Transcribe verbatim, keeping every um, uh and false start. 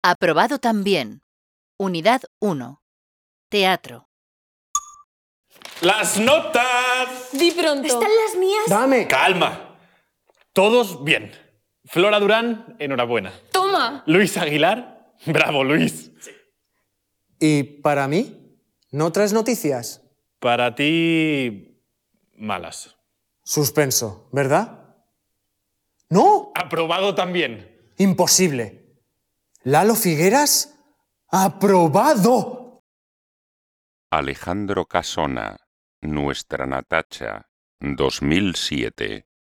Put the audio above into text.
Aprobado también. Unidad uno. Teatro. ¡Las notas! Di pronto. ¿Están las mías? ¡Dame! ¡Calma! Todos bien. Flora Durán, enhorabuena. Toma. Luis Aguilar, bravo, Luis. ¿Y para mí? ¿No traes noticias? Para ti, malas. Suspenso, ¿verdad? ¡No! Aprobado también. Imposible. Lalo Figueras, ¡aprobado! Alejandro Casona, Nuestra Natacha, dos mil siete.